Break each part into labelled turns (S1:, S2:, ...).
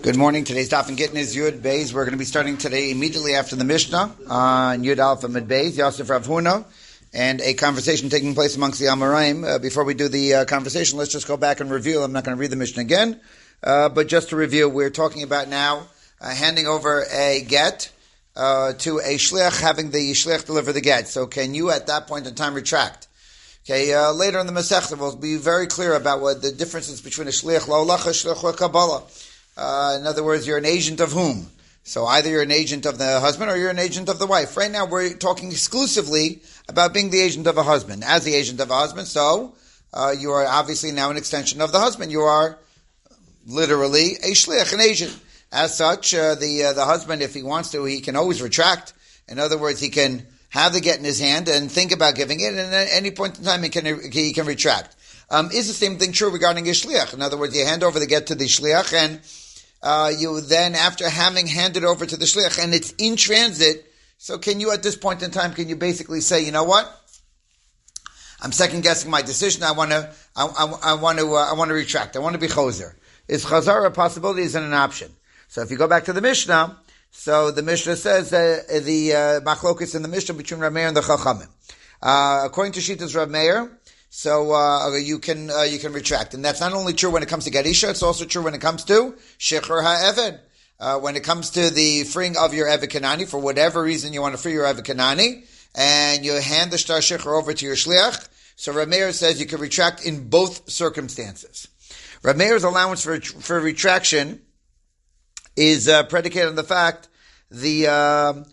S1: Good morning. Today's Daf and Gittin is Yud Beis. We're going to be starting today immediately after the Mishnah on Yud Alpha Mid Beis, Yosef Rav Huna, and a conversation taking place amongst the Amoraim. Before we do the conversation, let's just go back and review. I'm not going to read the Mishnah again, but just to review, we're talking about now handing over a get to a shliach, having the shliach deliver the get. So can you at that point in time retract? Okay, later in the Masechta, we'll be very clear about what the differences between a shliach la'olacha, shliach kabbalah. In other words, you're an agent of whom? So either you're an agent of the husband or you're an agent of the wife. Right now we're talking exclusively about being the agent of a husband. As the agent of a husband, so you are obviously now an extension of the husband. You are literally a shliach, an agent. As such, the husband, if he wants to, he can always retract. In other words, he can have the get in his hand and think about giving it, and at any point in time he can retract. Is the same thing true regarding a shliach? In other words, you hand over the get to the shliach, and you then, after having handed over to the shliach, and it's in transit, so can you, at this point in time, can you basically say, you know what? I'm second guessing my decision. I want to retract. I want to be choser. Is chazar a possibility? Is it an option? So if you go back to the Mishnah, so the Mishnah says the machlokus in the Mishnah between Rav Meir and the Chachamim. According to Shittas Rav Meir, so you can retract, and that's not only true when it comes to Gadisha, it's also true when it comes to Shechur HaEved. When it comes to the freeing of your Eved Kanani, for whatever reason you want to free your Eved Kanani, and you hand the Shtar Shechur over to your Shliach, so Rav Meir says you can retract in both circumstances. Rav Meir's allowance for retraction is predicated on the fact that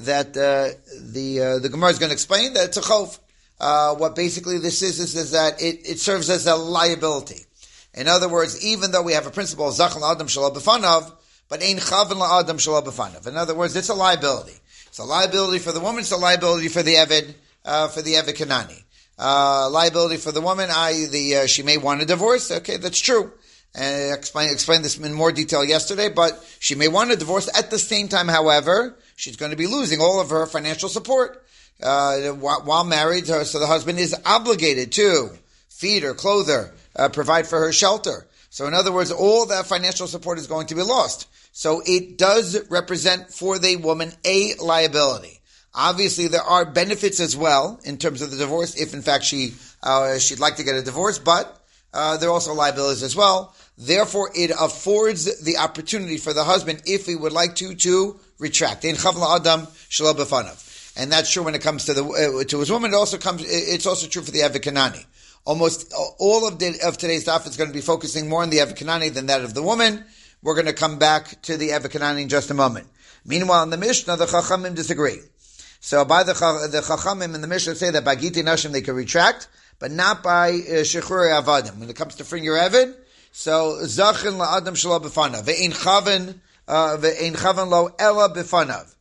S1: the Gemara is going to explain that it's a chov. What basically this is that it serves as a liability. In other words, even though we have a principle of Zachan La'adam Shalom B'fanav, but Ein Chaven La'adam Shalom B'fanav. In other words, it's a liability. It's a liability for the woman, it's a liability for the Eved Kanani. Liability for the woman, she may want a divorce. Okay, that's true. And I explained this in more detail yesterday, but she may want a divorce. At the same time, however, she's going to be losing all of her financial support. While married, so the husband is obligated to feed her, clothe her, provide for her shelter. So in other words, all that financial support is going to be lost. So it does represent for the woman a liability. Obviously, there are benefits as well in terms of the divorce, if in fact she'd like to get a divorce, but there are also liabilities as well. Therefore, it affords the opportunity for the husband, if he would like to retract. Ein chav la'adam shelo b'fanav. And that's true when it comes to his woman. It's also true for the Eved Kanani. Almost all of today's daf is going to be focusing more on the Eved Kanani than that of the woman. We're going to come back to the Eved Kanani in just a moment. Meanwhile, in the Mishnah, the Chachamim disagree. So by the Chachamim in the Mishnah say that by Giti Nashim they can retract, but not by Shechur Avadim. When it comes to freeing your Eved, so Zachin la'adam shelo b'fanav ve'ein chaven lo ela b'fanav.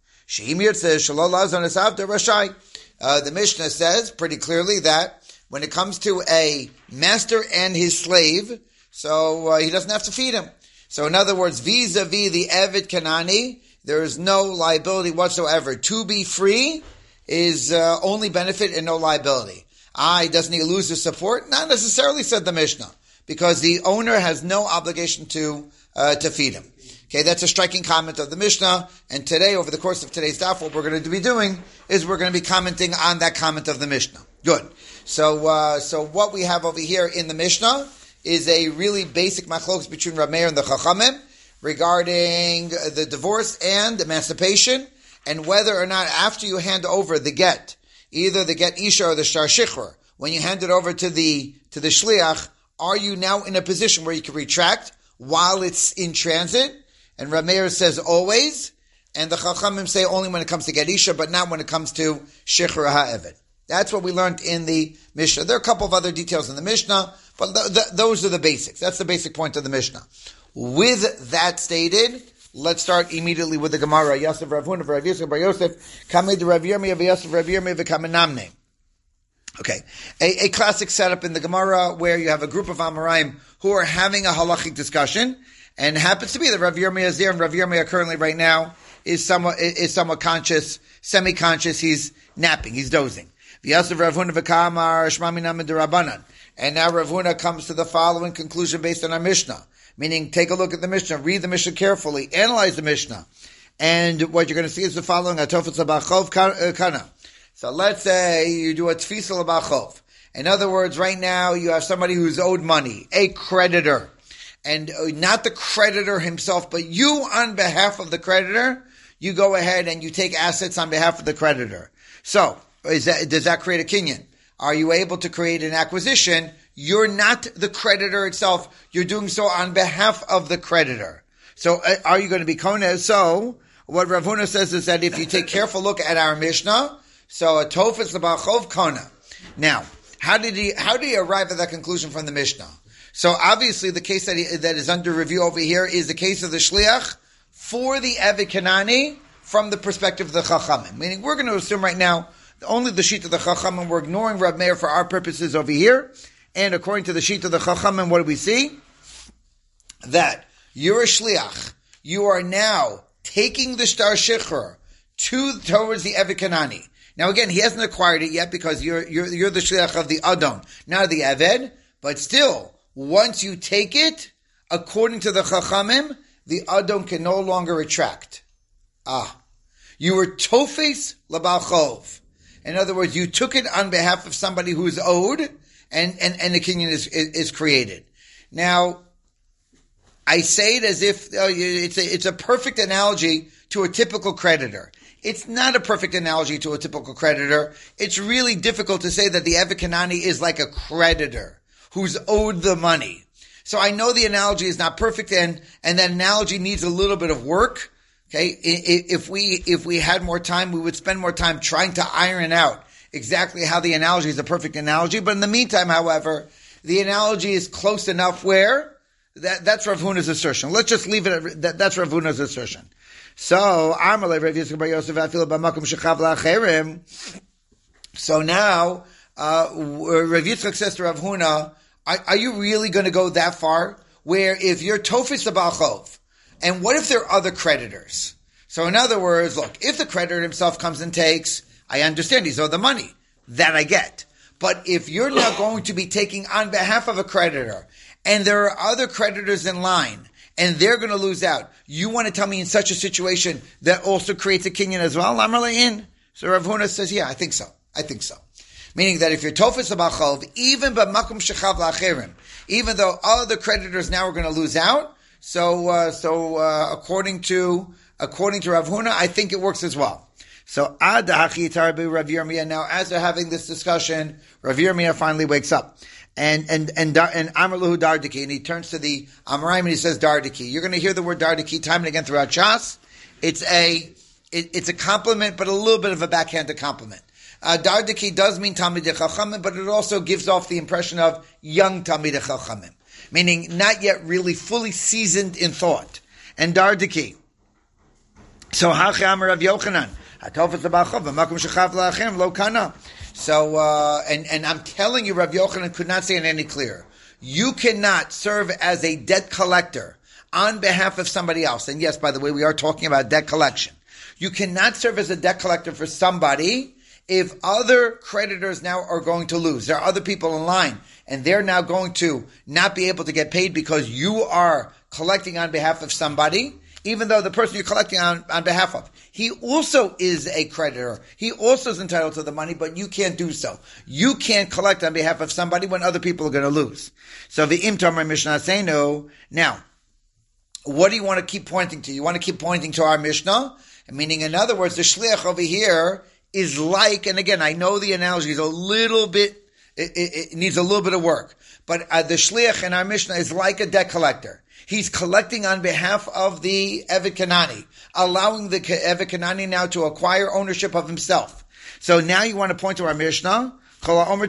S1: The Mishnah says pretty clearly that when it comes to a master and his slave, so he doesn't have to feed him. So in other words, vis-a-vis the Eved Kanani, there is no liability whatsoever. To be free is only benefit and no liability. Doesn't he lose his support? Not necessarily, said the Mishnah, because the owner has no obligation to feed him. Okay, that's a striking comment of the Mishnah, and today, over the course of today's daf, what we're going to be doing is we're going to be commenting on that comment of the Mishnah. Good. So what we have over here in the Mishnah is a really basic machlokes between Rav Meir and the Chachamim regarding the divorce and emancipation, and whether or not after you hand over the get, either the get isha or the shtar shechur, when you hand it over to the shliach, are you now in a position where you can retract while it's in transit? And Rav Meir says always, and the Chachamim say only when it comes to Gadisha, but not when it comes to Shechur HaEved. That's what we learned in the Mishnah. There are a couple of other details in the Mishnah, but those are the basics. That's the basic point of the Mishnah. With that stated, let's start immediately with the Gemara. Yosef Rav Huna, Rav Yosef, Bar Yosef, Kamei de Rav Yirmiyah, Yosef Rav Yirmiyah, v'Kamenamne. Okay, a classic setup in the Gemara where you have a group of Amoraim who are having a halachic discussion, and it happens to be that Rav Yirmiyah is there, and Rav Yirmiyah currently right now is somewhat conscious, semi-conscious. He's napping, he's dozing. V'yasav Rav Huna v'kamar shma minam d'Rabbanan. And now Rav Huna comes to the following conclusion based on our Mishnah. Meaning, take a look at the Mishnah, read the Mishnah carefully, analyze the Mishnah. And what you're going to see is the following, Atofetz L'Bachov Kana. So let's say you do a Tfisa L'Bachov. In other words, right now you have somebody who's owed money, a creditor. And not the creditor himself, but you on behalf of the creditor, you go ahead and you take assets on behalf of the creditor. So, does that create a kinyan? Are you able to create an acquisition? You're not the creditor itself. You're doing so on behalf of the creditor. So, are you going to be koneh? So, what Rav Huna says is that if you take careful look at our Mishnah, so a tofetz l'bachov koneh. Now, how did he arrive at that conclusion from the Mishnah? So obviously the case that is under review over here is the case of the shliach for the Eved Kanani from the perspective of the Chachamim. Meaning we're going to assume right now only the sheet of the Chachamim. We're ignoring Rav Meir for our purposes over here. And according to the sheet of the Chachamim, what do we see? That you're a shliach. You are now taking the star shichur towards the Eved Kanani. Now again, he hasn't acquired it yet because you're the shliach of the Adon, not the Eved, but still, once you take it, according to the Chachamim, the Adon can no longer retract. You were tofes l'balchov. In other words, you took it on behalf of somebody who is owed, and the kinyan is created. Now, I say it as if it's a perfect analogy to a typical creditor. It's not a perfect analogy to a typical creditor. It's really difficult to say that the Eved Kanani is like a creditor who's owed the money. So I know the analogy is not perfect, and that analogy needs a little bit of work. Okay, if we had more time, we would spend more time trying to iron out exactly how the analogy is a perfect analogy. But in the meantime, however, the analogy is close enough where that's Rav Huna's assertion. Let's just leave it at that's Rav Huna's assertion. So So now Rav Yitzchak says to Rav Huna, are you really going to go that far? Where if you're tofes l'balchov, and what if there are other creditors? So in other words, look, if the creditor himself comes and takes, I understand he's owed the money. That I get. But if you're now going to be taking on behalf of a creditor, and there are other creditors in line, and they're going to lose out, you want to tell me in such a situation that also creates a kinyan as well? Amar in. So Rav Huna says, yeah, I think so. Meaning that if you're tofes l'balchov, even b'makom shechav la'acherim, even though other creditors now are going to lose out, so according to Rav Huna, I think it works as well. So ad hachi tarbu Rav Yirmiyah. Now, as they're having this discussion, Rav Yirmiyah finally wakes up, and Amar lahu dardiki, and he turns to the Amoraim and he says dardiki. You're going to hear the word dardiki time and again throughout Shas. It's a compliment, but a little bit of a backhanded compliment. Dardiki does mean Talmidei Chachamim, but it also gives off the impression of young Talmidei Chachamim, meaning not yet really fully seasoned in thought. And Dardiki. So Hachi Amar Rav Yochanan, Hatofetz l'balchov v'makom shechav la'achem lo kana. So and I'm telling you, Rav Yochanan could not say it any clearer. You cannot serve as a debt collector on behalf of somebody else. And yes, by the way, we are talking about debt collection. You cannot serve as a debt collector for somebody if other creditors now are going to lose. There are other people in line, and they're now going to not be able to get paid because you are collecting on behalf of somebody, even though the person you're collecting on behalf of, he also is a creditor. He also is entitled to the money, but you can't do so. You can't collect on behalf of somebody when other people are going to lose. So the Imtamar Mishnah say no. Now, what do you want to keep pointing to? You want to keep pointing to our Mishnah? Meaning, in other words, the shliach over here is like, and again, I know the analogy is a little bit, it needs a little bit of work, but the shliach in our Mishnah is like a debt collector. He's collecting on behalf of the Eved Kanani, allowing the Eved Kanani now to acquire ownership of himself. So now you want to point to our Mishnah, Now, our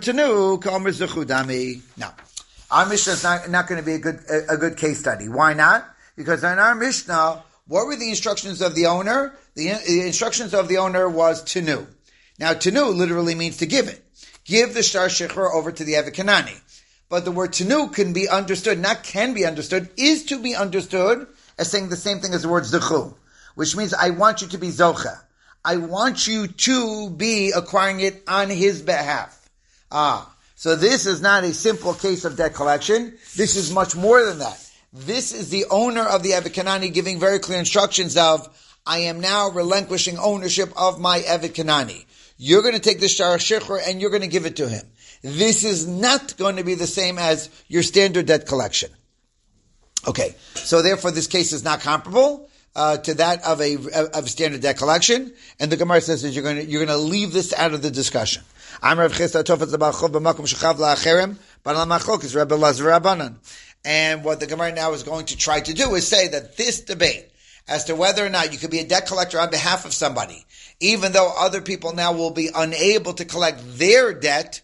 S1: Mishnah is not going to be a good case study. Why not? Because in our Mishnah, what were the instructions of the owner? The instructions of the owner was tenu. Now, tenu literally means to give it. Give the shtar shechur over to the Eved Kanani. But the word tenu can be understood, not can be understood, is to be understood as saying the same thing as the word zechu, which means I want you to be zocha. I want you to be acquiring it on his behalf. So this is not a simple case of debt collection. This is much more than that. This is the owner of the Eved Kanani giving very clear instructions of, I am now relinquishing ownership of my Eved Kanani. You're going to take the Shar Shichur and you're going to give it to him. This is not going to be the same as your standard debt collection. Okay, so therefore this case is not comparable to that of standard debt collection, and the Gemara says that you're going to leave this out of the discussion. And what the Gemara now is going to try to do is say that this debate as to whether or not you could be a debt collector on behalf of somebody, even though other people now will be unable to collect their debt,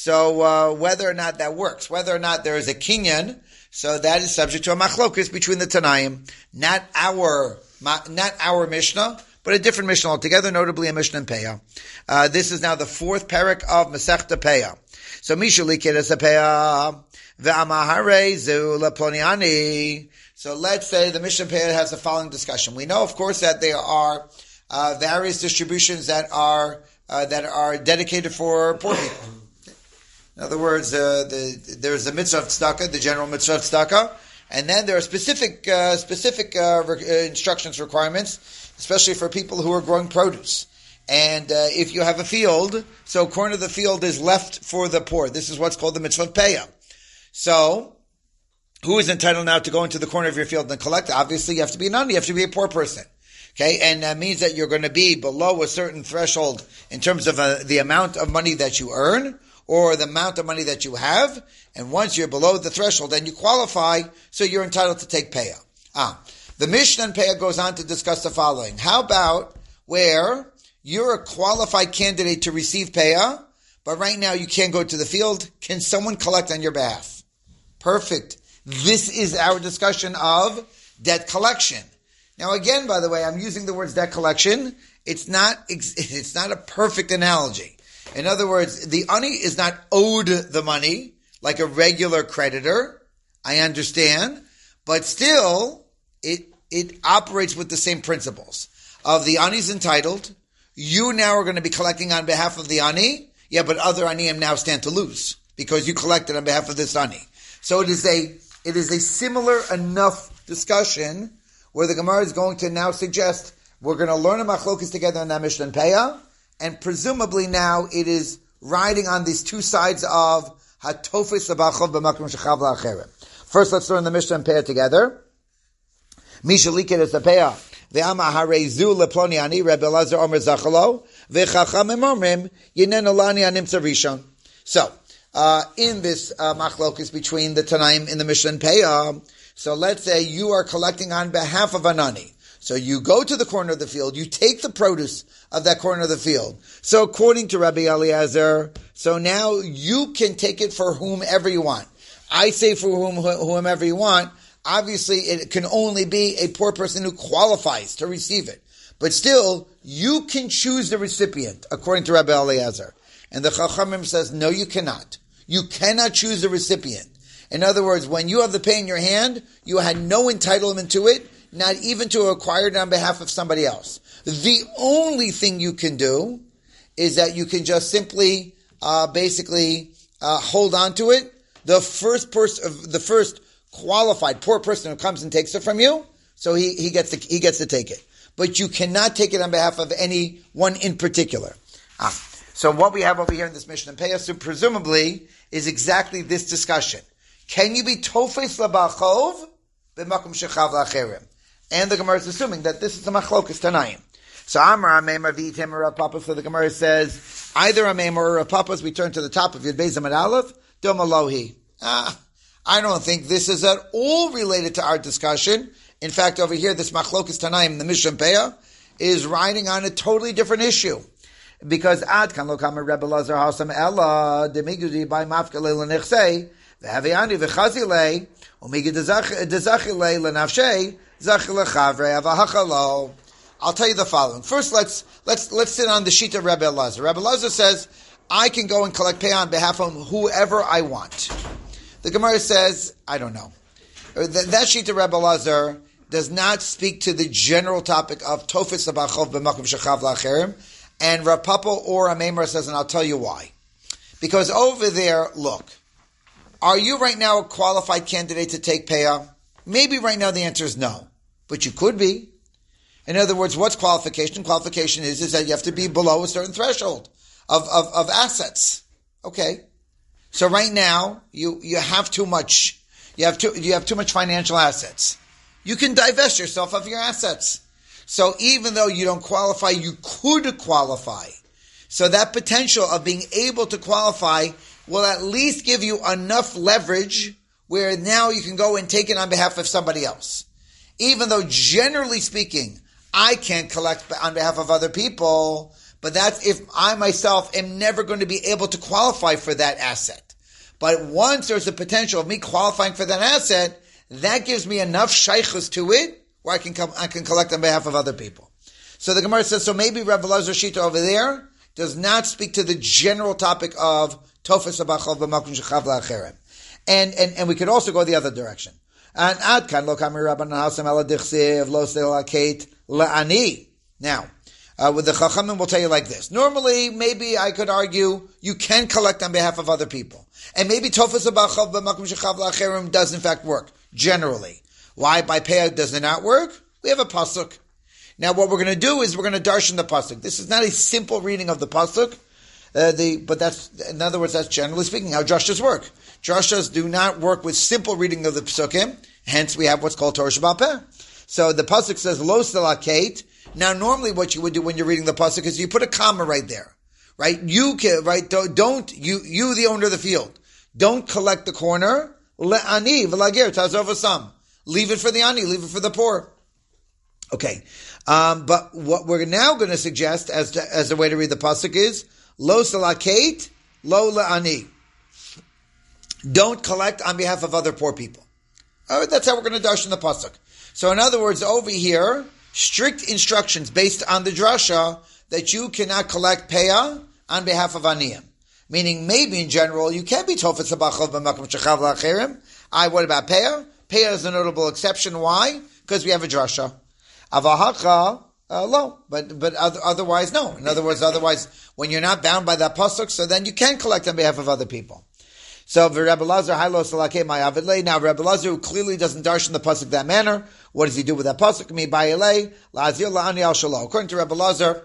S1: so whether or not that works, whether or not there is a kinyan, so that is subject to a machlokus between the Tanaim, not our Mishnah, but a different Mishnah altogether, notably a Mishnah in Peah. This is now the fourth parak of Masechta Peah. So Mishuli Kedas Peah ve'amahare zu leploniani. So let's say the Mishnah Peah has the following discussion. We know, of course, that there are various distributions that are dedicated for poor people. In other words, there's the mitzvah of tzedakah, the general mitzvah of tzedakah, and then there are specific instructions, requirements, especially for people who are growing produce. And if you have a field, so a corner of the field is left for the poor. This is what's called the mitzvah of peah. So, who is entitled now to go into the corner of your field and collect? Obviously, you have to be an ani, you have to be a poor person. Okay, and that means that you're going to be below a certain threshold in terms of the amount of money that you earn, or the amount of money that you have, and once you're below the threshold, then you qualify, so you're entitled to take peah. The Mishnah in peah goes on to discuss the following. How about where you're a qualified candidate to receive peah, but right now you can't go to the field? Can someone collect on your behalf? Perfect. This is our discussion of debt collection. Now again, by the way, I'm using the words debt collection. It's not a perfect analogy. In other words, the ani is not owed the money like a regular creditor. I understand, but still, it operates with the same principles of the ani is entitled. You now are going to be collecting on behalf of the ani. Yeah, but other aniyim now stand to lose because you collected on behalf of this ani. So it is a similar enough discussion where the Gemara is going to now suggest we're going to learn a machlokas together in that Mishnah and Peah. And presumably now it is riding on these two sides of hatofis l'bachov b'makom shechav la'acherem. First, let's learn the Mishnah and Peah together. Misha liket es Peah ve'ama harezu leploni ani Rebbe Elazar Omer Zachalo ve'chachamim omrim yinen olani animtza rishon. So, in this machlokas between the Tanaim in the Mishnah and Peah, so let's say you are collecting on behalf of an ani. So you go to the corner of the field, you take the produce of that corner of the field. So according to Rabbi Eliezer, so now you can take it for whomever you want. I say for whomever you want. Obviously, it can only be a poor person who qualifies to receive it. But still, you can choose the recipient, according to Rabbi Eliezer. And the Chachamim says, no, you cannot. You cannot choose the recipient. In other words, when you have the pay in your hand, you had no entitlement to it, not even to acquire it on behalf of somebody else. The only thing you can do is that you can just simply, hold on to it. The first qualified poor person who comes and takes it from you, so he gets to take it. But you cannot take it on behalf of anyone in particular. So what we have over here in this Mishnah and Peah, so presumably, is exactly this discussion. Can you be tofes labachov b'makom shechav la'acherem? And the Gemara is assuming that this is a machlokas Tanaim. So Amar Ameimar v'item or Rav Papa. So the Gemara says either Ameimar or Rav Papa. As we turn to the top of Yud Beis Amud Aleph, Domalohi. I don't think this is at all related to our discussion. In fact, over here, this machlokas Tanaim, the Mishnah and Peah, is riding on a totally different issue. Because Ad kan lo kamer Rebbe Elazar Hasam Ella demigudi by mafka le'lenechsei v'haviani v'chazilei umigid dezachilei lenafshei zachil lechavre avahachalo. I'll tell you the following. First, let's sit on the sheet of Rebbe Elazar. Rebbe Elazar says, I can go and collect pay on behalf of whoever I want. The Gemara says, I don't know. That sheet of Rebbe Elazar does not speak to the general topic of tofis abachov b'makom shechav la'acherim. And Rav Papa or Ameimar says, and I'll tell you why. Because over there, look, are you right now a qualified candidate to take peah? Maybe right now the answer is no, but you could be. In other words, what's qualification? Qualification is that you have to be below a certain threshold of assets. Okay. So right now, you have too much, you have too much financial assets. You can divest yourself of your assets. So even though you don't qualify, you could qualify. So that potential of being able to qualify will at least give you enough leverage where now you can go and take it on behalf of somebody else. Even though generally speaking, I can't collect on behalf of other people, but that's if I myself am never going to be able to qualify for that asset. But once there's a potential of me qualifying for that asset, that gives me enough shaykhus to it where I can collect on behalf of other people. So the Gemara says, so maybe Reb Elazar Shita over there does not speak to the general topic of tofes abachol b'makom shechav la'acherem. And we could also go the other direction. And ad kan lo kamir rabbanan hasam ela dichsev lo selaket la'ani. Now, with the Chachamim, we'll tell you like this. Normally, maybe I could argue you can collect on behalf of other people. And maybe tofes abachol b'makom shechav la'acherem does in fact work, generally. Why? By payah does it not work? We have a pasuk. Now what we're going to do is we're going to darshan the pasuk. This is not a simple reading of the pasuk, but that's, in other words, that's generally speaking how drashas work. Drashas do not work with simple reading of the pasukim, hence we have what's called Torah Sheba'al Peh. So the pasuk says, lo selaket. Now normally what you would do when you're reading the pasuk is you put a comma right there. Right? You can, right, don't, you the owner of the field, don't collect the corner, le'ani v'lagir tazov asam. Leave it for the ani, leave it for the poor. Okay. But what we're now going to suggest as a way to read the pasuk is, lo salaket, lo la'ani. Don't collect on behalf of other poor people. That's how we're going to darshan the pasuk. So in other words, over here, strict instructions based on the drasha that you cannot collect payah on behalf of aniyim. Meaning maybe in general, you can be tofes abachol b'makom shechav la'acherem. What about payah? Payah is a notable exception. Why? Because we have a drasha. Avahacha, lo. But otherwise, no. In other words, when you're not bound by that pasuk, so then you can collect on behalf of other people. So, Rebbe Elazar, Hailo Salake Mayavidle. Now, Rebbe Elazar, who clearly doesn't darshan the pasuk that manner, what does he do with that pasuk? Mi Bayele, La'azir La'ani Al Shalom. According to Rebbe Elazar,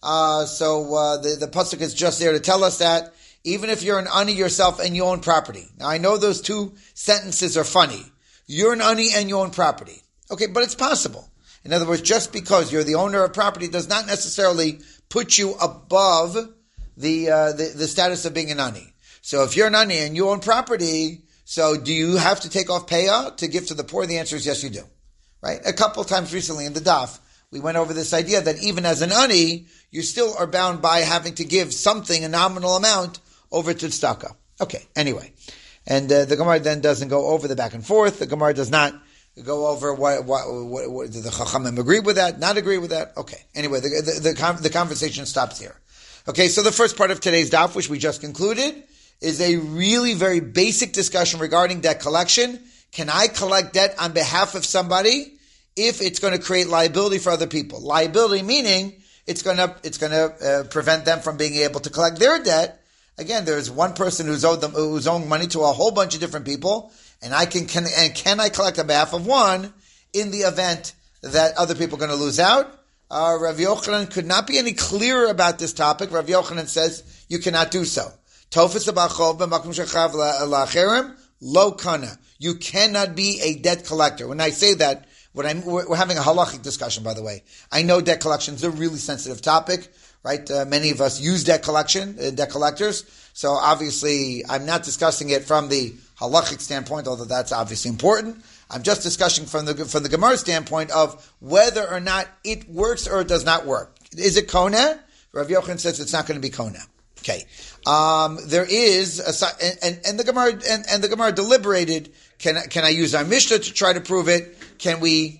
S1: the pasuk is just there to tell us that even if you're an ani yourself and you own property. Now, I know those two sentences are funny. You're an ani and you own property. Okay, but it's possible. In other words, just because you're the owner of property does not necessarily put you above the status of being an ani. So if you're an ani and you own property, so do you have to take off payah to give to the poor? The answer is yes, you do. Right? A couple of times recently in the daf, we went over this idea that even as an ani, you still are bound by having to give something, a nominal amount, over to tzedakah. Okay, anyway. And the Gemara then doesn't go over the back and forth. The Gemara does not go over what do the Chachamim agree with that, not agree with that. Okay. Anyway, the conversation stops here. Okay, so the first part of today's daf, which we just concluded, is a really very basic discussion regarding debt collection. Can I collect debt on behalf of somebody if it's going to create liability for other people? Liability meaning it's going to prevent them from being able to collect their debt. Again, there's one person who's owing money to a whole bunch of different people, and can I collect on behalf of one in the event that other people are going to lose out? Rav Yochanan could not be any clearer about this topic. Rav Yochanan says you cannot do so. Tofes abachol b'makom shechav la'acherem lo kana. You cannot be a debt collector. When I say that, we're having a halachic discussion, by the way. I know debt collection is a really sensitive topic. Right? Many of us use debt collectors. So obviously, I'm not discussing it from the halachic standpoint, although that's obviously important. I'm just discussing from the Gemara standpoint of whether or not it works or it does not work. Is it kona? Rav Yochanan says it's not going to be kona. Okay. There is and the Gemara deliberated. Can I use our Mishnah to try to prove it? Can we?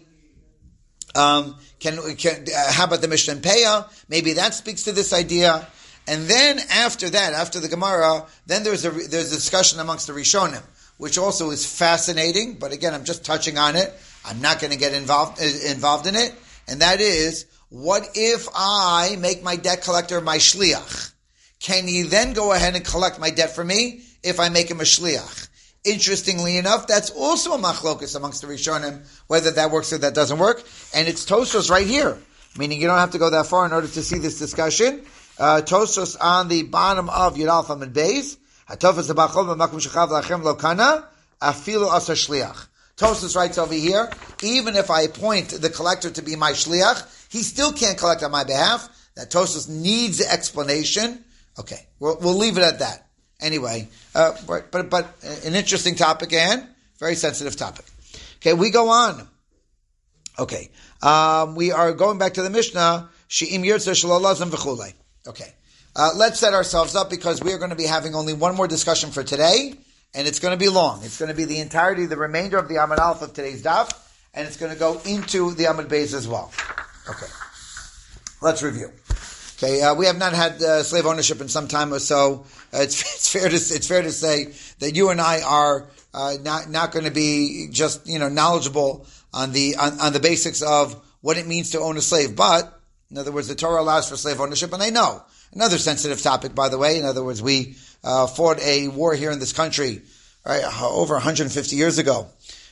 S1: How about the Mishnah and Peyah? Maybe that speaks to this idea. And then after that, after the Gemara, then there's a discussion amongst the Rishonim, which also is fascinating. But again, I'm just touching on it. I'm not going to get involved in it. And that is, what if I make my debt collector my shliach? Can he then go ahead and collect my debt for me if I make him a shliach? Interestingly enough, that's also a machlokus amongst the Rishonim, whether that works or that doesn't work. And it's Tosfos right here, meaning you don't have to go that far in order to see this discussion. Tosfos on the bottom of Yud Aleph Amud Beis. Hatofos lebachol b'makom shechav lachem lo kana afilu asa shliach. Tosfos writes over here, even if I appoint the collector to be my shliach, he still can't collect on my behalf. That Tosfos needs the explanation. Okay, we'll leave it at that. Anyway, but an interesting topic and very sensitive topic. Okay, we go on. Okay, we are going back to the Mishnah. She'im yirtzeh shelo lazim v'chulei. Okay, let's set ourselves up because we are going to be having only one more discussion for today, and it's going to be long. It's going to be the entirety, the remainder of the Amud Aleph of today's daf, and it's going to go into the Amud Beis as well. Okay, let's review. Okay, we have not had slave ownership in some time or so. It's fair to say that you and I are not going to be just knowledgeable on the basics of what it means to own a slave. But in other words, the Torah allows for slave ownership, and I know another sensitive topic. By the way, in other words, we fought a war here in this country over 150 years ago,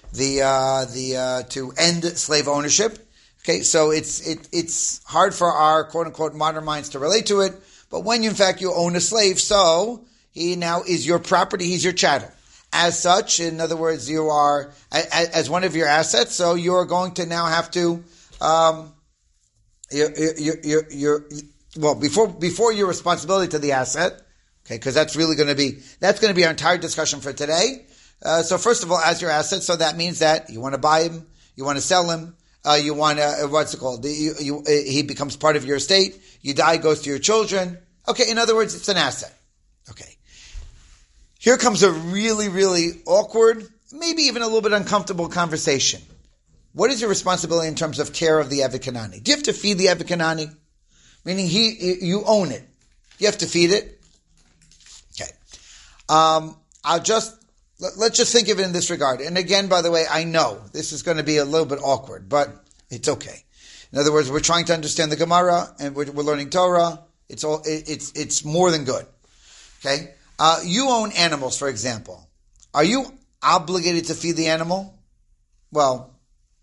S1: to end slave ownership. Okay, so it's hard for our quote unquote modern minds to relate to it, but when in fact you own a slave, so he now is your property, he's your chattel. As such, in other words, you are as one of your assets, so you are going to now have to before your responsibility to the asset, okay, because that's going to be our entire discussion for today. So first of all, as your asset, so that means that you want to buy him, you want to sell him. You want to, what's it called? He becomes part of your estate. You die, goes to your children. Okay, in other words, it's an asset. Okay. Here comes a really, really awkward, maybe even a little bit uncomfortable conversation. What is your responsibility in terms of care of the Eved Kanani? Do you have to feed the Eved Kanani? Meaning you own it. You have to feed it? Okay. Let's just think of it in this regard. And again, by the way, I know this is going to be a little bit awkward, but it's okay. In other words, we're trying to understand the Gemara and we're learning Torah. It's more than good. Okay? You own animals, for example. Are you obligated to feed the animal? Well,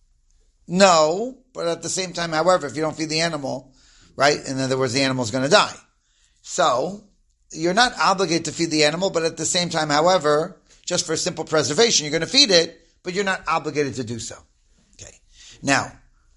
S1: no, but at the same time, however, if you don't feed the animal, right, in other words, the animal's going to die. So, you're not obligated to feed the animal, but at the same time, however, just for simple preservation, you're going to feed it, but you're not obligated to do so. Okay. Now,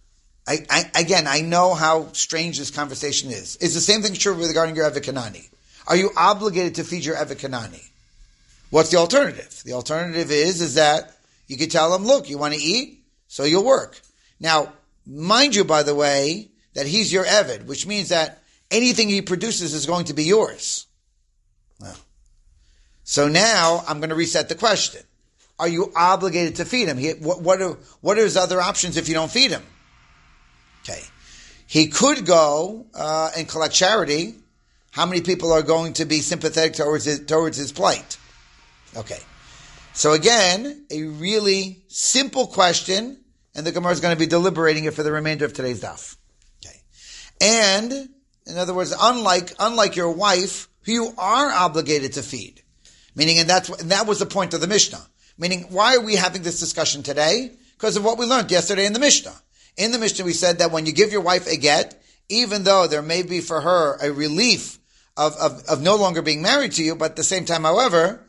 S1: I know how strange this conversation is. Is the same thing true regarding your Eved Kanani? Are you obligated to feed your Eved Kanani? What's the alternative? The alternative is that you could tell him, look, you want to eat, so you'll work. Now, mind you, by the way, that he's your Eved, which means that anything he produces is going to be yours. Well, so now I'm going to reset the question. Are you obligated to feed him? What are his other options if you don't feed him? Okay. He could go and collect charity. How many people are going to be sympathetic towards his plight? Okay. So again, a really simple question, and the Gemara is going to be deliberating it for the remainder of today's daf. Okay. And, in other words, unlike your wife, who you are obligated to feed. Meaning, and that was the point of the Mishnah. Meaning, why are we having this discussion today? Because of what we learned yesterday in the Mishnah. In the Mishnah, we said that when you give your wife a get, even though there may be for her a relief of no longer being married to you, but at the same time, however,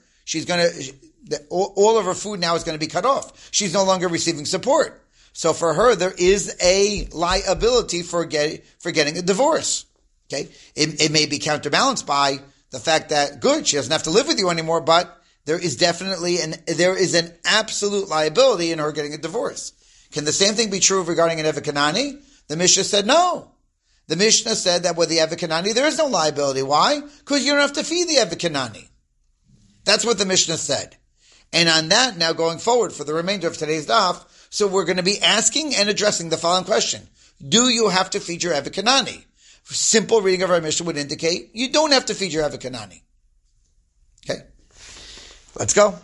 S1: all of her food now is going to be cut off. She's no longer receiving support. So for her, there is a liability for getting a divorce. Okay, it may be counterbalanced by the fact that, good, she doesn't have to live with you anymore, but there is definitely an absolute liability in her getting a divorce. Can the same thing be true regarding an Eved Kanani? The Mishnah said no. The Mishnah said that with the Eved Kanani, there is no liability. Why? Because you don't have to feed the Eved Kanani. That's what the Mishnah said. And on that, now going forward for the remainder of today's daf, so we're going to be asking and addressing the following question. Do you have to feed your Eved Kanani? Simple reading of our Mishnah would indicate you don't have to feed your Eved Kanani. Okay, let's go.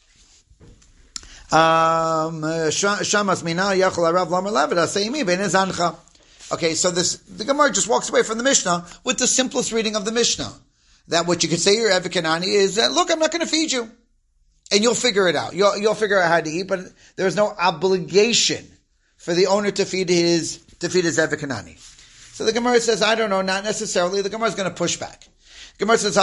S1: Okay, so the Gemara just walks away from the Mishnah with the simplest reading of the Mishnah. That what you could say your Eved Kanani is that, look, I'm not going to feed you. and you'll figure it out. You'll figure out how to eat, but there's no obligation for the owner to feed his Evet Kanani. So the Gemara says, I don't know, not necessarily. The Gemara is going to push back. The Gemara says,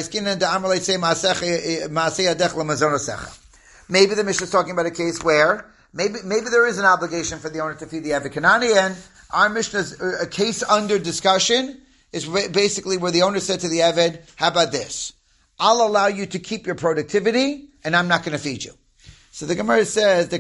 S1: maybe the Mishnah is talking about a case where maybe there is an obligation for the owner to feed the Evet Kanani, and our Mishnah's a case under discussion is basically where the owner said to the Eved, how about this? I'll allow you to keep your productivity, and I'm not going to feed you. So the Gemara says,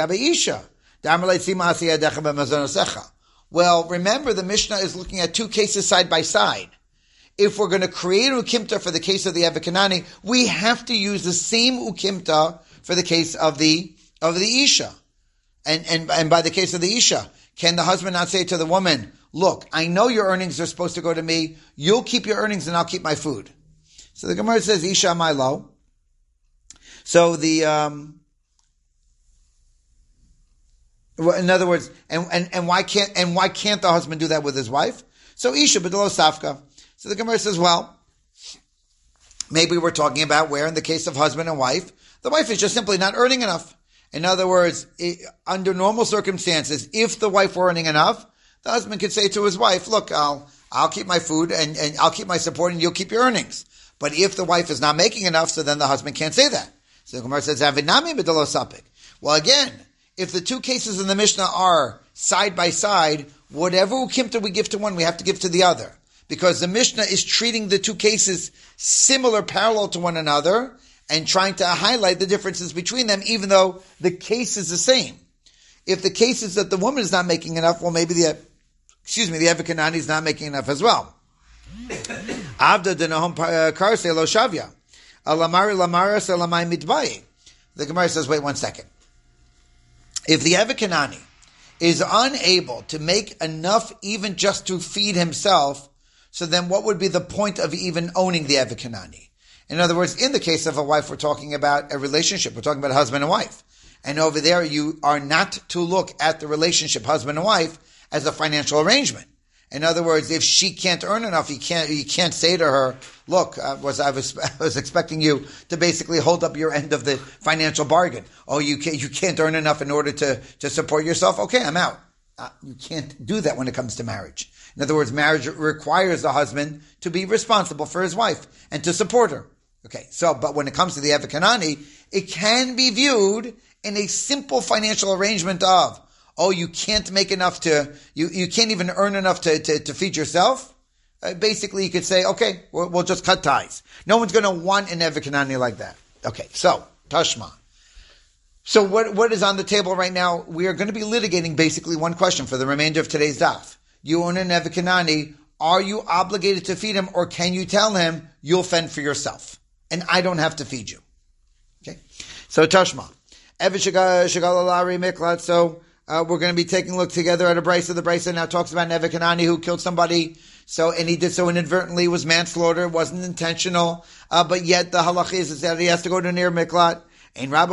S1: well, remember the Mishnah is looking at two cases side by side. If we're going to create ukimta for the case of the Evet Kanani, we have to use the same ukimta for the case of the Isha. And by the case of the Isha, can the husband not say to the woman, look, I know your earnings are supposed to go to me. You'll keep your earnings and I'll keep my food. So the Gemara says, Isha Milo. So in other words, and why can't the husband do that with his wife? So Isha B'delo Safka. So the Gemara says, well, maybe we're talking about where in the case of husband and wife, the wife is just simply not earning enough. In other words, under normal circumstances, if the wife were earning enough, the husband could say to his wife, look, I'll keep my food and I'll keep my support and you'll keep your earnings. But if the wife is not making enough, so then the husband can't say that. So the Gemara says, Avinami b'delo sapik. Well, again, if the two cases in the Mishnah are side by side, whatever ukimta we give to one, we have to give to the other. Because the Mishnah is treating the two cases similar, parallel to one another, and trying to highlight the differences between them, even though the case is the same. If the case is that the woman is not making enough, well, maybe the Evet Kanani is not making enough as well. Avda denahom karse lo shavya. Alamari lamaras alamai mitbayi. The Gemara says, wait 1 second. If the Evet Kanani is unable to make enough even just to feed himself, so then what would be the point of even owning the Evet Kanani? In other words, in the case of a wife, we're talking about a relationship. We're talking about a husband and wife. And over there, you are not to look at the relationship husband and wife as a financial arrangement. In other words, if she can't earn enough, you can't say to her, look, I was expecting you to basically hold up your end of the financial bargain. Oh, you can't earn enough in order to support yourself? Okay, I'm out. You can't do that when it comes to marriage. In other words, marriage requires the husband to be responsible for his wife and to support her. Okay, but when it comes to the Evet Kanani, it can be viewed in a simple financial arrangement of, oh, you can't make enough you can't even earn enough to feed yourself. Basically, you could say, okay, we'll just cut ties. No one's going to want an Evet Kanani like that. Okay, so, Tashma. So what is on the table right now? We are going to be litigating basically one question for the remainder of today's daf. You own an Evet Kanani. Are you obligated to feed him, or can you tell him you'll fend for yourself and I don't have to feed you? Okay. So Tashma. So we're going to be taking a look together at a brisa. The brisa now talks about an Evet Kanani who killed somebody. And he did so inadvertently. It was manslaughter. It wasn't intentional. But yet the halacha is that he has to go to near miklat. So the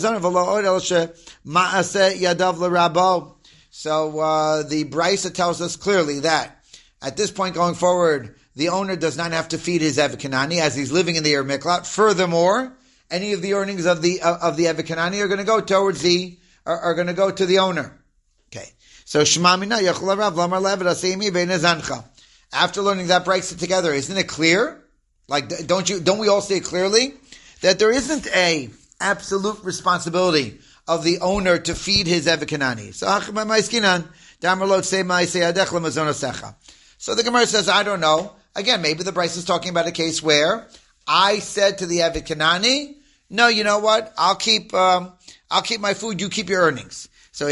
S1: brisa tells us clearly that at this point going forward, the owner does not have to feed his Evet Kanani as he's living in the Ir Miklat. Furthermore, any of the earnings of the Evet Kanani are going to go to the owner. Okay. So Shema Mina Yachla Rav Lamar Levet Aseimi Bein Zancha. After learning that brisa together, isn't it clear? Like, don't we all say clearly that there isn't a absolute responsibility of the owner to feed his Evet Kanani? So the Gemara says, I don't know. Again, maybe the brisa is talking about a case where I said to the Evet Kanani, no, you know what? I'll keep my food, you keep your earnings. So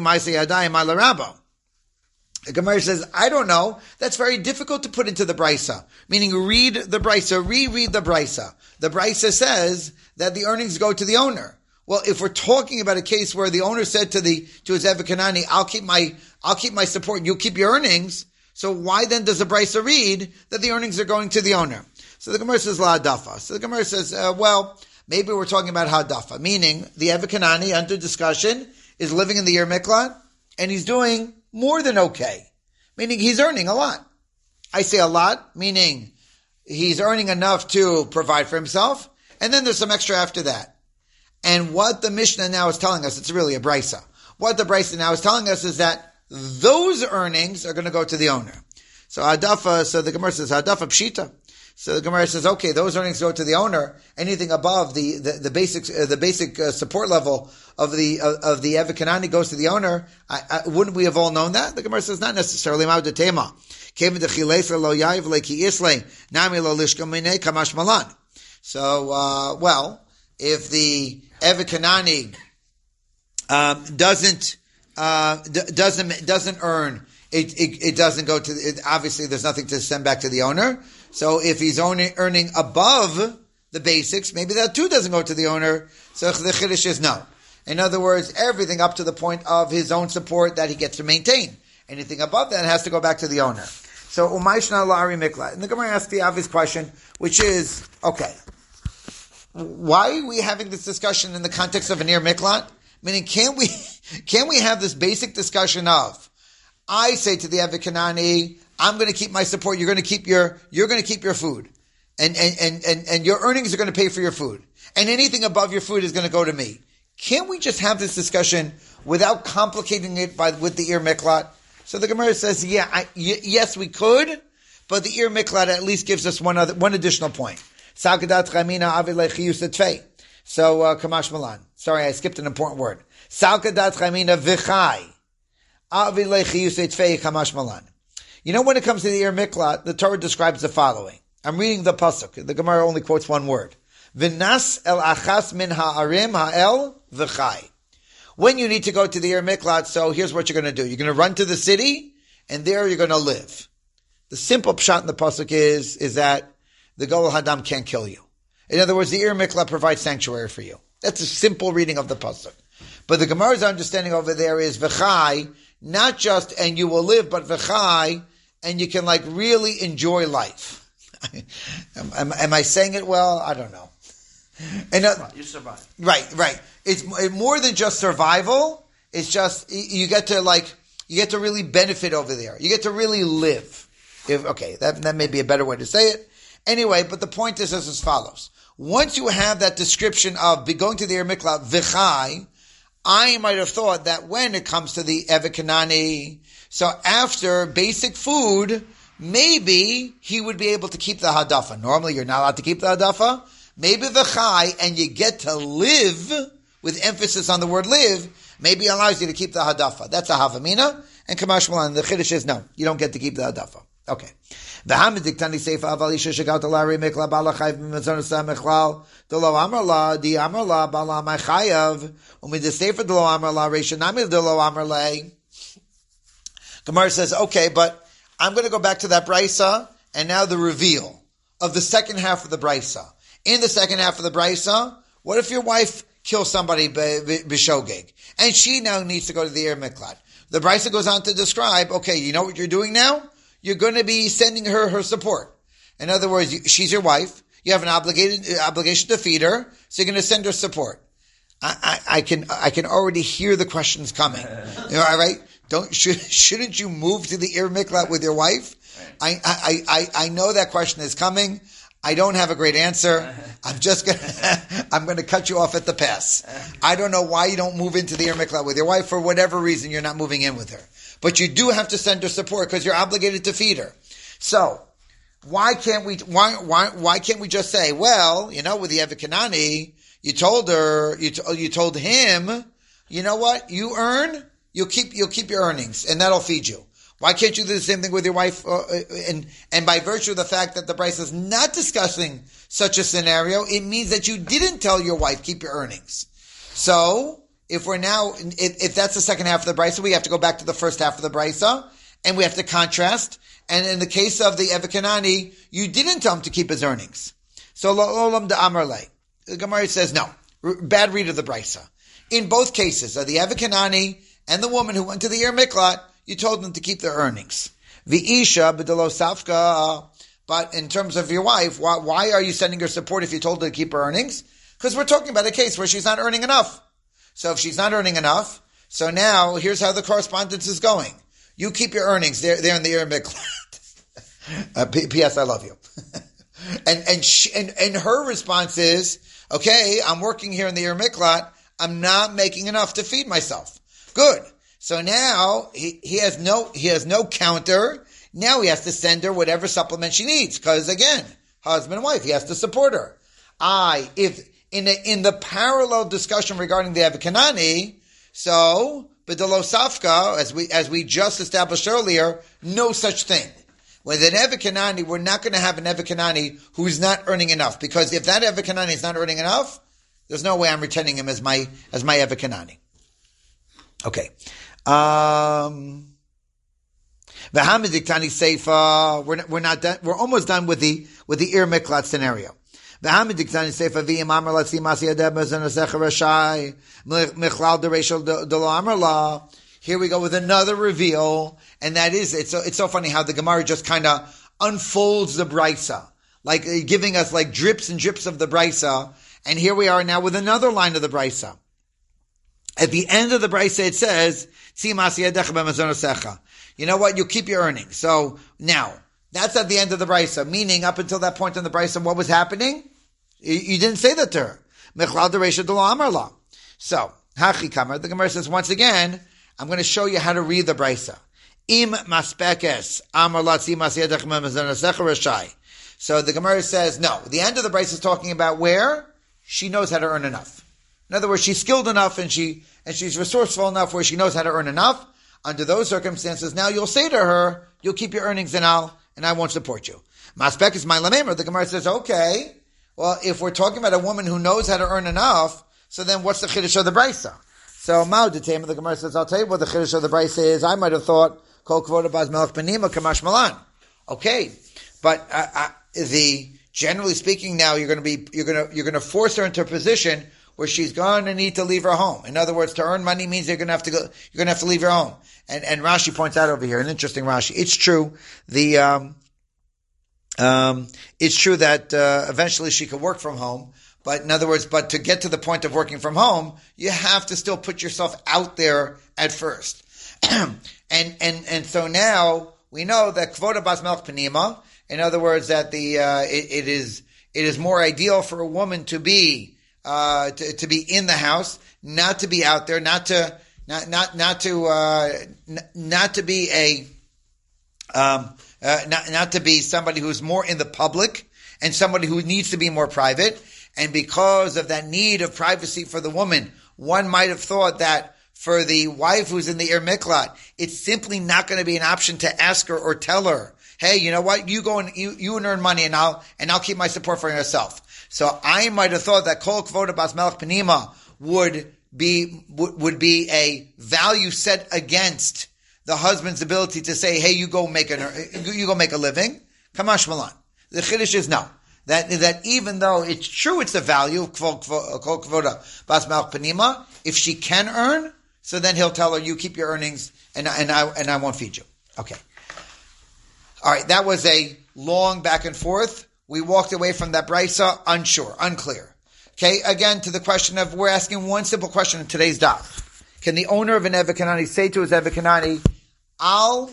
S1: the Gemara says, I don't know. That's very difficult to put into the brisa. Meaning, read the brisa, reread the brisa. The brisa says that the earnings go to the owner. Well, if we're talking about a case where the owner said to his Evet Kanani, I'll keep my support, you'll keep your earnings. So why then does the brisa read that the earnings are going to the owner? So the Gemara says, La Hadafa. So the Gemara says, maybe we're talking about Hadafa, meaning the Evet Kanani under discussion is living in the Ir Miklat and he's doing more than okay, meaning he's earning a lot. I say a lot, meaning he's earning enough to provide for himself, and then there's some extra after that. And what the Mishnah now is telling us, it's really a brisa. What the brisa now is telling us is that those earnings are going to go to the owner. So the Gemara says, Hadafa Pshita. So the Gemara says, okay, those earnings go to the owner. Anything above the basic support level of the Evet Kanani goes to the owner. Wouldn't we have all known that? The Gemara says, not necessarily. So, if the Evet Kanani doesn't earn, it doesn't go to. Obviously, there's nothing to send back to the owner. So if he's earning above the basics, maybe that too doesn't go to the owner. So the chiddush is no. In other words, everything up to the point of his own support that he gets to maintain. Anything above that has to go back to the owner. So umayshna la'ari mikla. And the Gemara asks the obvious question, which is, okay, why are we having this discussion in the context of an ir miklat? Meaning, can we have this basic discussion of, I say to the Evet Kanani, I'm going to keep my support. You're going to keep your food, and your earnings are going to pay for your food, and anything above your food is going to go to me. Can't we just have this discussion without complicating it with the ir miklat? So the Gemara says, yes, we could, but the ir miklat at least gives us one additional point. So Kamash Malan. Sorry, I skipped an important word. Salkadat chamina v'chai. You know, when it comes to the ir miklat, the Torah describes the following. I'm reading the pasuk. The Gemara only quotes one word. V'nas el achas min ha'arim ha'el v'chai. When you need to go to the ir miklat, so here's what you're going to do. You're going to run to the city, and there you're going to live. The simple pshat in the pasuk is that the Goel Hadam can't kill you. In other words, the ir miklat provides sanctuary for you. That's a simple reading of the pasuk. But the Gemara's understanding over there is v'chai, not just and you will live, but v'chai, and you can really enjoy life. Am I saying it well? I don't know. And,
S2: you survive.
S1: Right. It's more than just survival. It's just you get to really benefit over there. You get to really live. That may be a better way to say it. Anyway, but the point is as follows. Once you have that description of going to the ir miklat v'chai, I might have thought that when it comes to the Evet Kanani, so after basic food, maybe he would be able to keep the hadafa. Normally you're not allowed to keep the hadafa. Maybe the chai, and you get to live, with emphasis on the word live, maybe allows you to keep the hadafa. That's a havamina. And Kamash Malan, the chiddush is no, you don't get to keep the hadafa. Okay. The Hamadiktani Seifa Avalisha Shagata Lari Mikla Balachayv Mizonasa Mechlal Dolo Amarla Di Amarla Bala Machayav Umi the Seifa Dolo Amarla Reshanami Dolo Amarle. Gemara says, okay, but I'm going to go back to that brisa and now the reveal of the second half of the brisa. In the second half of the brisa, what if your wife kills somebody b'shogeg and she now needs to go to the ir miklat? The brisa goes on to describe, okay, you know what you're doing now? You're going to be sending her support. In other words, she's your wife. You have an obligation to feed her, so you're going to send her support. I can already hear the questions coming. All right? Shouldn't you move to the ir miklat with your wife? I know that question is coming. I don't have a great answer. I'm going to cut you off at the pass. I don't know why you don't move into the ir miklat with your wife. For whatever reason, you're not moving in with her. But you do have to send her support because you're obligated to feed her. So, why can't we just say, well, with the Evet Kanani, you told him, you know what, you earn, you'll keep your earnings, and that'll feed you. Why can't you do the same thing with your wife? And by virtue of the fact that the brisa is not discussing such a scenario, it means that you didn't tell your wife, keep your earnings. So, if that's the second half of the brisa, we have to go back to the first half of the brisa, and we have to contrast. And in the case of the Evet Kanani, you didn't tell him to keep his earnings. So, La'olam de Amarle. The Gemara says, no. Bad read of the brisa. In both cases, the Evet Kanani and the woman who went to the ir miklat, you told them to keep their earnings. V'isha b'delo safka. But in terms of your wife, why are you sending her support if you told her to keep her earnings? Because we're talking about a case where she's not earning enough. So if she's not earning enough, so now here's how the correspondence is going. You keep your earnings there in the ir miklat. P.S. I love you. and her response is, Okay, I'm working here in the Ir Miklat. I'm not making enough to feed myself. Good. So now he has no counter. Now he has to send her whatever supplement she needs. Because again, husband and wife, he has to support her. If in the parallel discussion regarding the Evikanani, so B'delo Safka, as we just established earlier, no such thing. With an Evikanani, we're not going to have an Evikanani who's not earning enough. Because if that Evikanani is not earning enough, there's no way I'm retaining him as my Evikanani. Okay. V'hamidiktani Seifa. We're not done. We're almost done with the Ir Miklat scenario. V'hamidiktani Seifa v'im amar latzi masi adeb mezenasecha rashai michlal dereshel delo amar la. Here we go with another reveal, and that is it's so funny how the Gemara just kind of unfolds the brisa, like giving us like drips and drips of the brisa. And here we are now with another line of the brisa. At the end of the brisa, it says, you know what? You'll keep your earnings. So now, that's at the end of the brisa, meaning up until that point in the brisa, what was happening? You didn't say that to her. So, Hachi Kamar, the Gemara says, once again, I'm going to show you how to read the brisa. Im maspekes amar latzi masiyadech memezenasecha rashai. So the Gemara says, no, the end of the brisa is talking about where she knows how to earn enough. In other words, she's skilled enough and she's resourceful enough where she knows how to earn enough. Under those circumstances, now you'll say to her, you'll keep your earnings and I won't support you. Maspek is my lamemer. The Gemara says, okay, well, if we're talking about a woman who knows how to earn enough, so then what's the chiddush of the brisa? So Ma'udatem, the Gemara says, I'll tell you what the chiddush of the brisa is. I might have thought, Kol kvoda baz melech penima kamash malan. Okay, but generally speaking, now you're going to force her into a position where she's going to need to leave her home. In other words, to earn money means you're going to have to leave your home. And Rashi points out over here, an interesting Rashi. It's true. It's true that eventually she could work from home. But in other words, to get to the point of working from home, you have to still put yourself out there at first. and so now we know that kvoda bas melech penima. In other words, that it is more ideal for a woman to be in the house, not to be out there, not to be somebody who's more in the public and somebody who needs to be more private. And because of that need of privacy for the woman, one might have thought that for the wife who's in the Ir Miklat, it's simply not going to be an option to ask her or tell her, hey, you know what? You go and you earn money and I'll keep my support for yourself. So I might have thought that Kol Kvoda Bas Melech Penima would be a value set against the husband's ability to say, hey, you go make a living. Kamash Malan. The Chiddush is no. That even though it's true it's a value of Kol Kvoda Bas Melech Penima, if she can earn, so then he'll tell her, you keep your earnings and I won't feed you. Okay. All right, that was a long back and forth. We walked away from that brisa unclear. Okay, again, to the question of, we're asking one simple question in today's daf. Can the owner of an Evikanani say to his Evikanani, I'll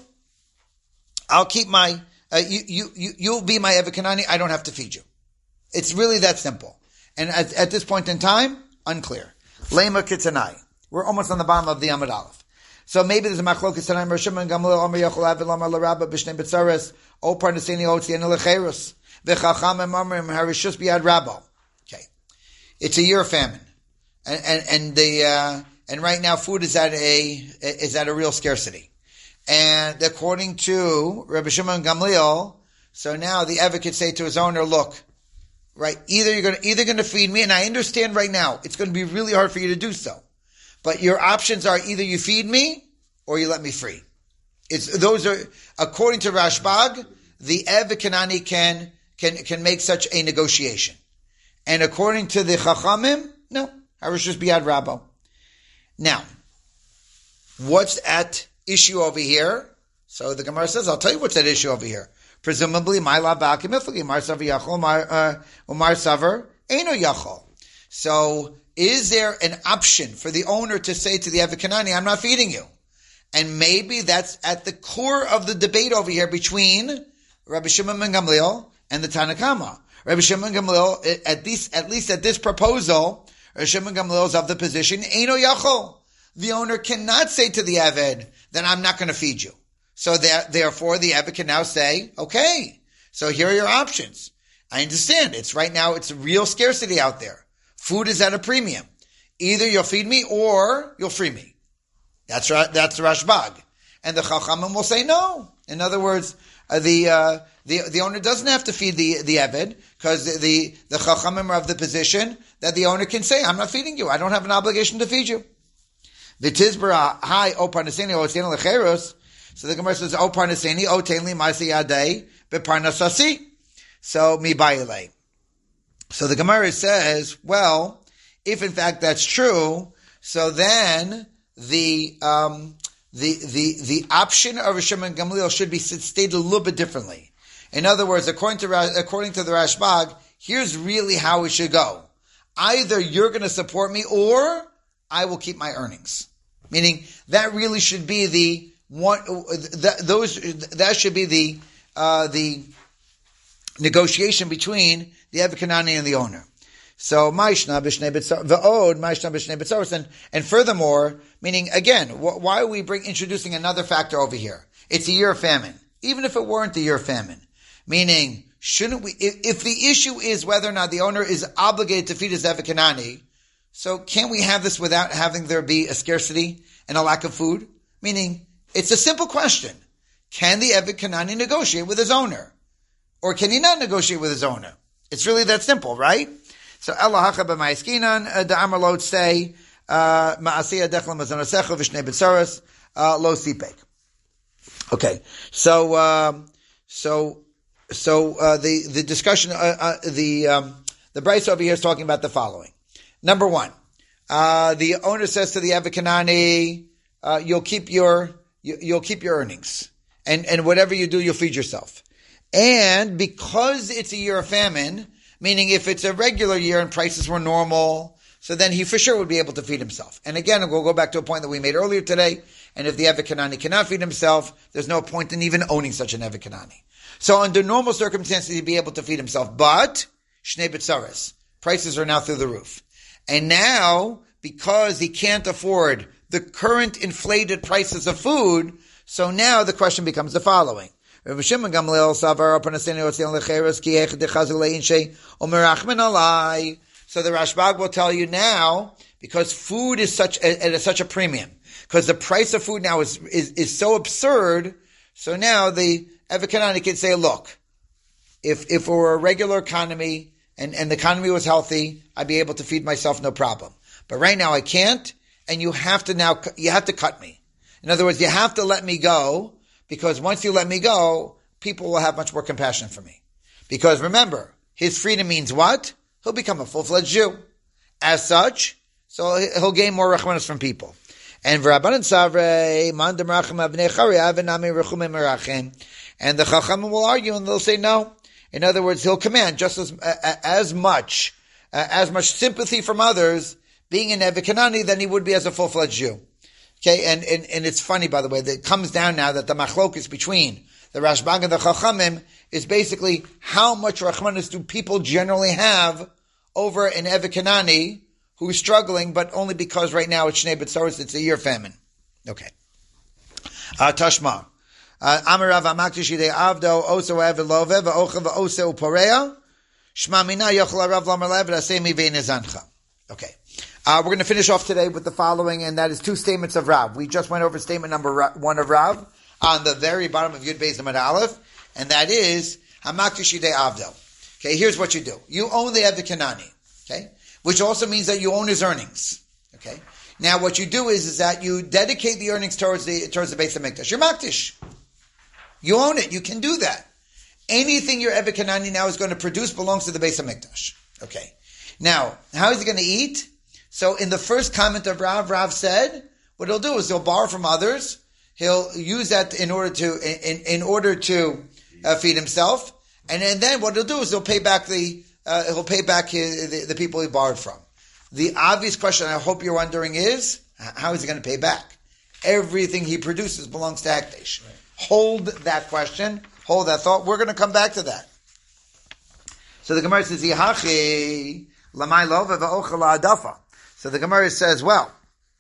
S1: keep my, you'll be my Evikanani, I don't have to feed you. It's really that simple. And at this point in time, unclear. Lema Kitanai. We're almost on the bottom of the Amud Aleph. So maybe there's a machlokas tonight. Rishon and Gamliel Omer Yochel Avid Lamar LaRabba B'Shnei B'Tzares O Parnasini Otzi and Lecherus V'Chacham and Mamrim Harishus Biad Rabbo. Okay, it's a year of famine, and right now food is at a real scarcity, and according to Rabbi Shimon Gamliel, so now the Eved could say to his owner, look, right, either you're going to feed me, and I understand right now it's going to be really hard for you to do so. But your options are either you feed me or you let me free. Those are, according to Rashbag, the Eved Kanani can make such a negotiation. And according to the Chachamim, no, Harishus Biad Rabbo. Now, what's at issue over here? So the Gemara says, I'll tell you what's at issue over here. Presumably, my la ba'akimiflagi, Mar Savar Yachol, Mar Savar, Eino Yachol. So, is there an option for the owner to say to the Eved Kanani, I'm not feeding you? And maybe that's at the core of the debate over here between Rabbi Shimon ben Gamliel and the Tanna Kama. Rabbi Shimon Gamliel, at least at this proposal, Rabbi Shimon Gamliel is of the position, Eino Yachol. The owner cannot say to the Eved that I'm not going to feed you. So therefore, the Eved can now say, okay, so here are your options. I understand. It's right now, it's a real scarcity out there. Food is at a premium. Either you'll feed me or you'll free me. That's right. That's the Rashbag. And the Chachamim will say no. In other words, the owner doesn't have to feed the Eved because the Chachamim are of the position that the owner can say, I'm not feeding you. I don't have an obligation to feed you. V'tizbara hai o parnaseni o tzien lecheros. So the Gemara says, o parnaseni o tein li ma'aseh yadei beparnasasi. So mi bayilei. So the Gemara says, well, if in fact that's true, so then the option of Rav Shimon Gamliel should be stated a little bit differently. In other words, according to the Rashbag, here's really how it should go. Either you're going to support me or I will keep my earnings. Meaning that really should be the one. That should be the negotiation between the Eved Kanani and the owner. So Ma'ishna b'shnei b'tzoros, and furthermore, meaning again, why are we introducing another factor over here? It's a year of famine, even if it weren't a year of famine. Meaning, shouldn't we? If the issue is whether or not the owner is obligated to feed his Eved Kanani, so can't we have this without having there be a scarcity and a lack of food? Meaning, it's a simple question: can the Eved Kanani negotiate with his owner, or can he not negotiate with his owner? It's really that simple, right? So Allah hacha b'ma'askinan the Amar lo say ma'asiyah dechlam mazonasecha v'shnei b'tzoros lo sipek. Okay, so the discussion the Bryce over here is talking about the following. Number one, the owner says to the Eved Kanani, you'll keep your earnings, and whatever you do, you'll feed yourself. And because it's a year of famine, meaning if it's a regular year and prices were normal, so then he for sure would be able to feed himself. And again, we'll go back to a point that we made earlier today, and if the Eved Kanani cannot feed himself, there's no point in even owning such an Eved Kanani. So under normal circumstances, he'd be able to feed himself, but Shnei B'tzaros, prices are now through the roof. And now, because he can't afford the current inflated prices of food, so now the question becomes the following. So the Rashbag will tell you now, because food is such a premium, because the price of food now is so absurd, so now the Eved Kanani can say, look, if it were a regular economy and the economy was healthy, I'd be able to feed myself no problem. But right now I can't, and you have to cut me. In other words, you have to let me go, because once you let me go, people will have much more compassion for me. Because remember, his freedom means what? He'll become a full-fledged Jew. As such, so he'll gain more rachmanis from people. And v'rabbanan savrei mandam racham avnei chariyav v'nami rechumim merachim. And the chachamim will argue, and they'll say no. In other words, he'll command just as much sympathy from others being an Eved Kanani than he would be as a full-fledged Jew. Okay, and it's funny, by the way, that it comes down now that the machlokes between the Rashbag and the Chachamim is basically how much rachmanis do people generally have over an Eved Kanani who's struggling, but only because right now it's Shnei B'tzoros, it's a year famine. Okay. Tashma. Amarav Amakti Shidei Avdo Oso Eved Love V'Ocha V'Ose Uporea Shma Mina Yochel Arav Lamer Lev V'Asemi V'Nezancha. Okay. We're going to finish off today with the following, and that is two statements of Rav. We just went over statement number one of Rav on the very bottom of Yud Beis Amud Aleph, and that is Hamakti Shidei Avdo. Okay, here's what you do. You own the Eved Kanani, okay, which also means that you own his earnings. Okay, now what you do is that you dedicate the earnings towards the Beis Hamikdash. You're Maktish. You own it. You can do that. Anything your Eved Kanani now is going to produce belongs to the Beis Hamikdash. Okay. Now, how is he going to eat? So in the first comment of Rav said, what he'll do is he'll borrow from others. He'll use that in order to feed himself, and then what he'll do is he'll pay back the people he borrowed from. The obvious question I hope you're wondering is, how is he going to pay back? Everything he produces belongs to Hekdesh. Right. Hold that question. Hold that thought. We're going to come back to that. So the Gemara says, Yihachi lamai lova v'ochel ha'adafa. So the Gemara says, well,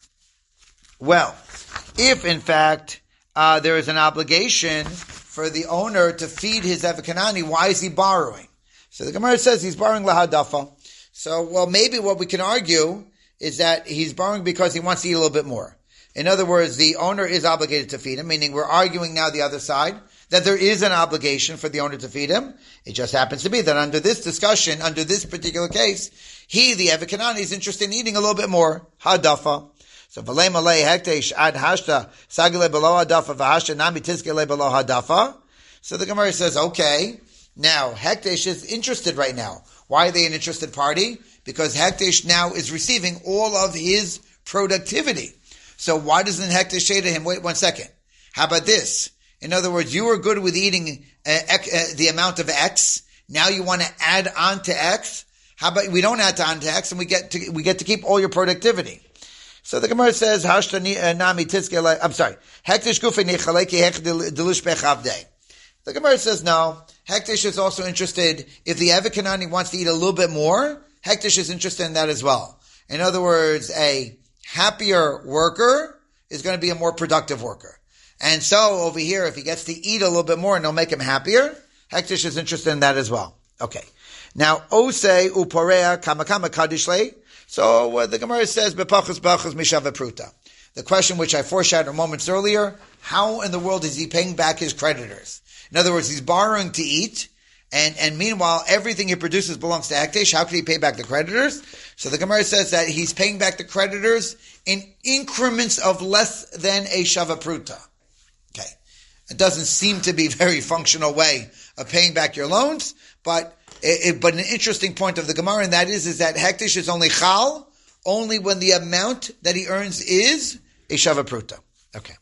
S1: if in fact there is an obligation for the owner to feed his Evakanani, why is he borrowing? So the Gemara says he's borrowing lahadafa. So, well, maybe what we can argue is that he's borrowing because he wants to eat a little bit more. In other words, the owner is obligated to feed him, meaning we're arguing now the other side, that there is an obligation for the owner to feed him. It just happens to be that under this discussion, under this particular case, he, the Evakanani, is interested in eating a little bit more. Hadafa. So, v'lei malei hektesh ad hashta sagile below hadafa v'hashta nami tizkele below hadafa. So the Gemara says, okay, now Hektesh is interested right now. Why are they an interested party? Because Hektesh now is receiving all of his productivity. So why doesn't Hektesh say to him, wait 1 second, how about this? In other words, you were good with eating the amount of X. Now you want to add on to X. How about we don't add on to X and we get to keep all your productivity? So the Gemara says, nami tizke. I'm sorry. Hektesh gufei nechaleki hech delush bechavdei. The Gemara says no. Hektish is also interested, if the Evakanani wants to eat a little bit more, Hektish is interested in that as well. In other words, a happier worker is going to be a more productive worker. And so over here, if he gets to eat a little bit more and it'll make him happier, Hektish is interested in that as well. Okay. Now, Ose uporea kamakama kadishle. So the Gemara says, Bepachus bachus mishava pruta. The question which I foreshadowed moments earlier, how in the world is he paying back his creditors? In other words, he's borrowing to eat, and meanwhile, everything he produces belongs to Hektesh. How can he pay back the creditors? So the Gemara says that he's paying back the creditors in increments of less than a shava pruta. Okay. It doesn't seem to be a very functional way of paying back your loans, but an interesting point of the Gemara, and that is that Hektesh is only chal, only when the amount that he earns is a shava pruta. Okay.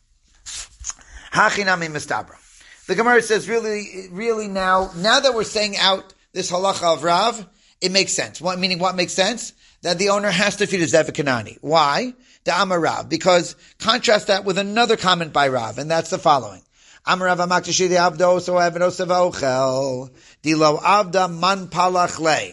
S1: Hachinami mistabra. The Gemara says, really now that we're saying out this halacha of Rav, it makes sense. What makes sense? That the owner has to feed his Evakanani. Why? The Amar Rav. Because contrast that with another comment by Rav, and that's the following. Amar Rav amaktashi de avdo so avdo sevauchel dilo avda man palach le.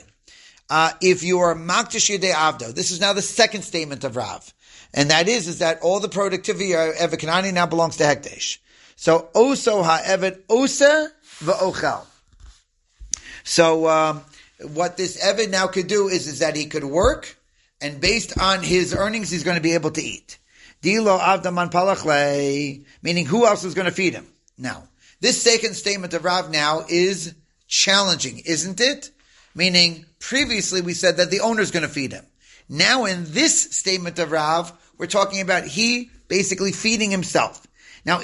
S1: If you are maktashi de avdo, this is now the second statement of Rav, and that is that all the productivity of Evakanani now belongs to Hektesh. So, oso ha'eved osa v'ochel. So, what this Eved now could do is that he could work, and based on his earnings, he's going to be able to eat. Dilo avdaman palachle, meaning who else is going to feed him? Now, this second statement of Rav now is challenging, isn't it? Meaning, previously we said that the owner is going to feed him. Now, in this statement of Rav, we're talking about he basically feeding himself. Now,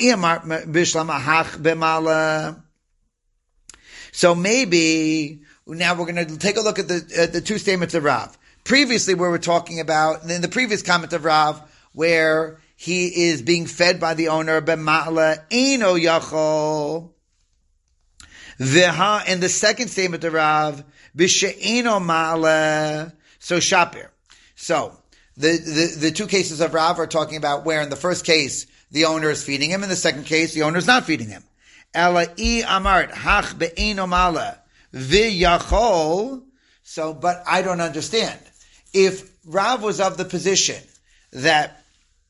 S1: so maybe now we're going to take a look at the two statements of Rav. Previously, we were talking about in the previous comment of Rav, where he is being fed by the owner b'ma'ala eno yachol. V'ha, and the second statement of Rav b'she'eno ma'ala. So shapir. So the two cases of Rav are talking about where in the first case the owner is feeding him. In the second case, the owner is not feeding him. Ela I amart hach be'eno mala v'yachol. So, but I don't understand. If Rav was of the position that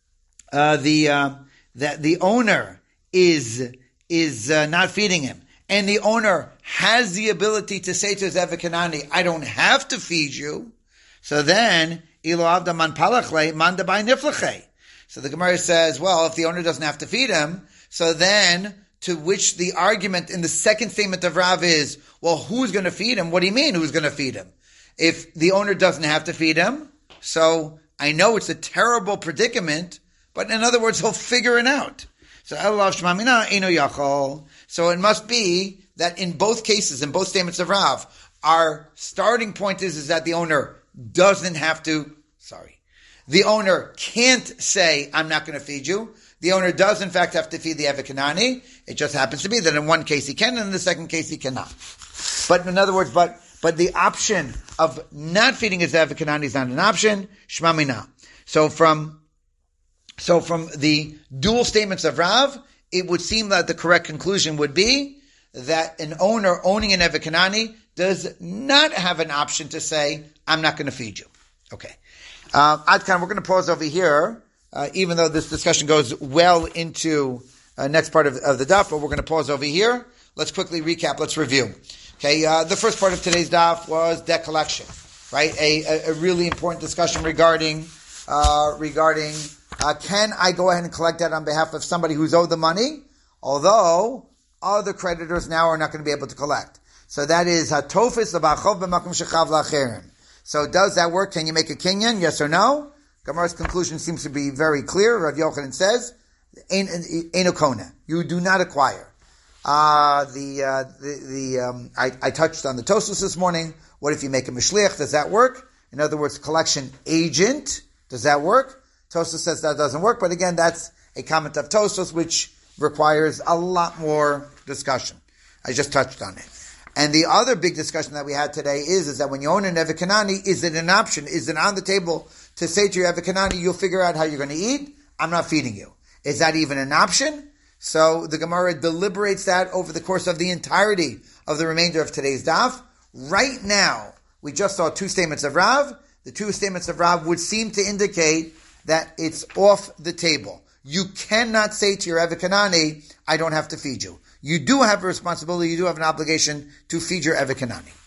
S1: the owner is not feeding him, and the owner has the ability to say to his Evakanani, I don't have to feed you, so then ilo avda man palachle man dabei niflache. So the Gemara says, well, if the owner doesn't have to feed him, so then to which the argument in the second statement of Rav is, well, who's going to feed him? What do you mean, who's going to feed him? If the owner doesn't have to feed him, so I know it's a terrible predicament, but in other words, he'll figure it out. So it must be that in both cases, in both statements of Rav, our starting point is that the owner doesn't have to, the owner can't say, I'm not going to feed you. The owner does, in fact, have to feed the Evakanani. It just happens to be that in one case he can, and in the second case he cannot. But in other words, but the option of not feeding his Evakanani is not an option. Shema mina. So from the dual statements of Rav, it would seem that the correct conclusion would be that an owner owning an Evakanani does not have an option to say, I'm not going to feed you. Okay. Adkan, we're going to pause over here, even though this discussion goes well into next part of the daf, but we're going to pause over here. Let's quickly recap. Let's review. Okay, the first part of today's daf was debt collection, right? A really important discussion regarding can I go ahead and collect that on behalf of somebody who's owed the money, although other creditors now are not going to be able to collect. So that is hatofis l'bachov b'makom shechav la'acherim. So does that work? Can you make a kinyan? Yes or no? Gemara's conclusion seems to be very clear. Rav Yochanan says, "Eino kona." You do not acquire. I touched on the Tosfos this morning. What if you make a mishliach? Does that work? In other words, collection agent. Does that work? Tosfos says that doesn't work, but again, that's a comment of Tosfos, which requires a lot more discussion. I just touched on it. And the other big discussion that we had today is that when you own an Evet Kanani, is it an option? Is it on the table to say to your Evet Kanani, you'll figure out how you're going to eat? I'm not feeding you. Is that even an option? So the Gemara deliberates that over the course of the entirety of the remainder of today's daf. Right now, we just saw two statements of Rav. The two statements of Rav would seem to indicate that it's off the table. You cannot say to your Evet Kanani, I don't have to feed you. You do have a responsibility, you do have an obligation to feed your Evet Kanani.